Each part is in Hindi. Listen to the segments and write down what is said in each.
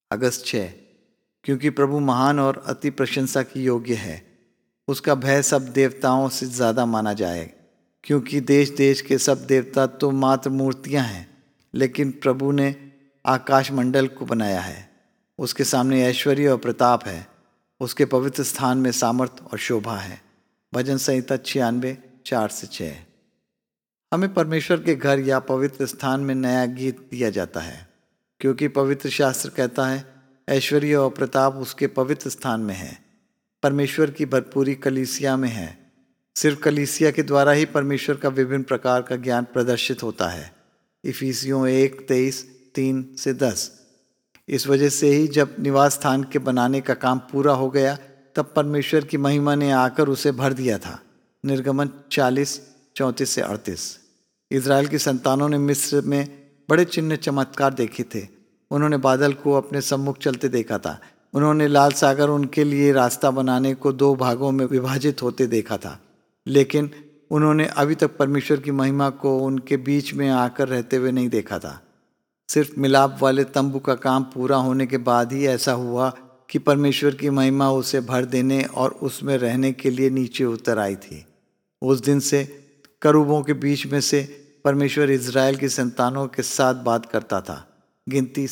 अगस्त 6। क्योंकि प्रभु महान और अति प्रशंसा की योग्य है, उसका भय सब देवताओं से ज़्यादा माना जाए। क्योंकि देश देश के सब देवता तो मात्र मूर्तियां हैं, लेकिन प्रभु ने आकाश मंडल को बनाया है। उसके सामने ऐश्वर्य और प्रताप है, उसके पवित्र स्थान में सामर्थ और शोभा है। भजन संहिता 96, 4-6। हमें परमेश्वर के घर या पवित्र स्थान में नया गीत दिया जाता है, क्योंकि पवित्र शास्त्र कहता है, ऐश्वर्य और प्रताप उसके पवित्र स्थान में है। परमेश्वर की भरपूरी कलीसिया में है। सिर्फ कलीसिया के द्वारा ही परमेश्वर का विभिन्न प्रकार का ज्ञान प्रदर्शित होता है। इफिसियों 1:23, 3-10। इस वजह से ही जब निवास स्थान के बनाने का काम पूरा हो गया, तब परमेश्वर की महिमा ने आकर उसे भर दिया था। निर्गमन 40, 34-38। इज़राइल की संतानों ने मिस्र में बड़े चिन्ह चमत्कार देखे थे। उन्होंने बादल को अपने सम्मुख चलते देखा था। उन्होंने लाल सागर उनके लिए रास्ता बनाने को 2 भागों में विभाजित होते देखा था। लेकिन उन्होंने अभी तक परमेश्वर की महिमा को उनके बीच में आकर रहते हुए नहीं देखा था। सिर्फ मिलाप वाले तंबू का काम पूरा होने के बाद ही ऐसा हुआ कि परमेश्वर की महिमा उसे भर देने और उसमें रहने के लिए नीचे उतर आई थी। उस दिन से करूबों के बीच में से परमेश्वर इज़राइल की संतानों के साथ बात करता था। गिनती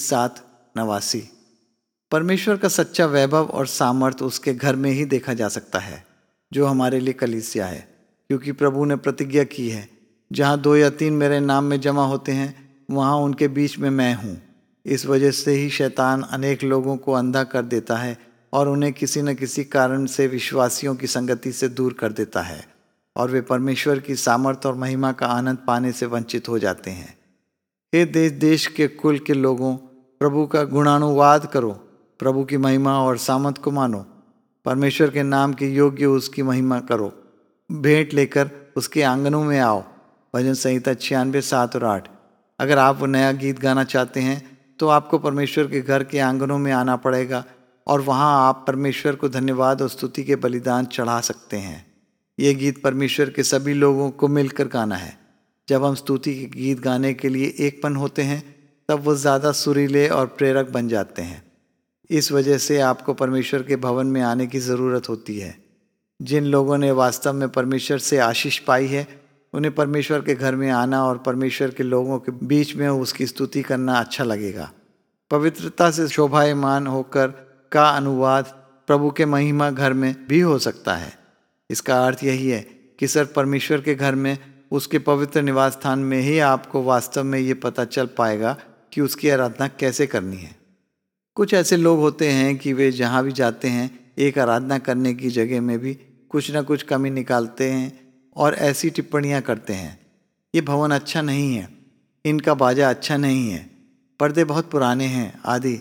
7:89। परमेश्वर का सच्चा वैभव और सामर्थ उसके घर में ही देखा जा सकता है, जो हमारे लिए कलीसिया है। क्योंकि प्रभु ने प्रतिज्ञा की है, जहाँ 2 या 3 मेरे नाम में जमा होते हैं, वहाँ उनके बीच में मैं हूँ। इस वजह से ही शैतान अनेक लोगों को अंधा कर देता है और उन्हें किसी न किसी कारण से विश्वासियों की संगति से दूर कर देता है, और वे परमेश्वर की सामर्थ और महिमा का आनंद पाने से वंचित हो जाते हैं। हे देश देश के कुल के लोगों, प्रभु का गुणानुवाद करो, प्रभु की महिमा और सामर्थ को मानो। परमेश्वर के नाम के योग्य उसकी महिमा करो। भेंट लेकर उसके आंगनों में आओ। भजन संहिता 96, 7 और 8। अगर आप वो नया गीत गाना चाहते हैं, तो आपको परमेश्वर के घर के आंगनों में आना पड़ेगा, और वहाँ आप परमेश्वर को धन्यवाद और स्तुति के बलिदान चढ़ा सकते हैं। ये गीत परमेश्वर के सभी लोगों को मिलकर गाना है। जब हम स्तुति के गीत गाने के लिए एकपन होते हैं, तब वो ज़्यादा सुरीले और प्रेरक बन जाते हैं। इस वजह से आपको परमेश्वर के भवन में आने की ज़रूरत होती है। जिन लोगों ने वास्तव में परमेश्वर से आशीष पाई है, उन्हें परमेश्वर के घर में आना और परमेश्वर के लोगों के बीच में उसकी स्तुति करना अच्छा लगेगा। पवित्रता से शोभायमान होकर का अनुवाद प्रभु के महिमा घर में भी हो सकता है। इसका अर्थ यही है कि सिर्फ परमेश्वर के घर में, उसके पवित्र निवास स्थान में ही आपको वास्तव में ये पता चल पाएगा कि उसकी आराधना कैसे करनी है। कुछ ऐसे लोग होते हैं कि वे जहाँ भी जाते हैं, एक आराधना करने की जगह में भी कुछ ना कुछ कमी निकालते हैं और ऐसी टिप्पणियाँ करते हैं, ये भवन अच्छा नहीं है, इनका बाजा अच्छा नहीं है, पर्दे बहुत पुराने हैं आदि।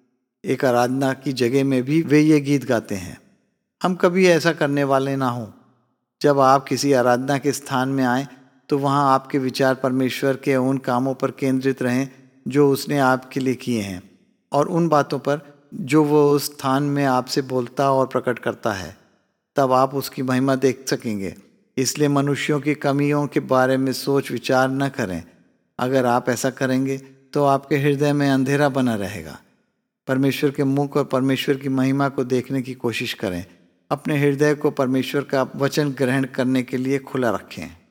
एक आराधना की जगह में भी वे ये गीत गाते हैं। हम कभी ऐसा करने वाले ना हों। जब आप किसी आराधना के स्थान में आएँ, तो वहाँ आपके विचार परमेश्वर के उन कामों पर केंद्रित रहें जो उसने आपके लिए किए हैं, और उन बातों पर जो वो उस स्थान में आपसे बोलता और प्रकट करता है। तब आप उसकी महिमा देख सकेंगे। इसलिए मनुष्यों की कमियों के बारे में सोच विचार न करें। अगर आप ऐसा करेंगे, तो आपके हृदय में अंधेरा बना रहेगा। परमेश्वर के मुख और परमेश्वर की महिमा को देखने की कोशिश करें। अपने हृदय को परमेश्वर का वचन ग्रहण करने के लिए खुला रखें।